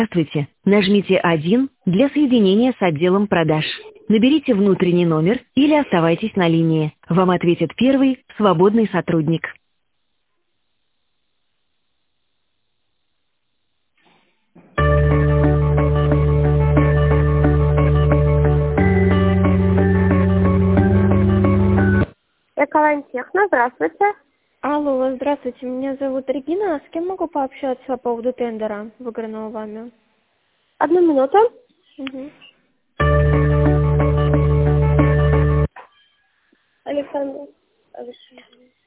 Здравствуйте. Нажмите 1 для соединения с отделом продаж. Наберите внутренний номер или оставайтесь на линии. Вам ответит первый свободный сотрудник. Эколантехно, здравствуйте. Алло, здравствуйте, меня зовут Регина. С кем могу пообщаться по поводу тендера, выигранного вами? Одну минуту. Угу. Александр.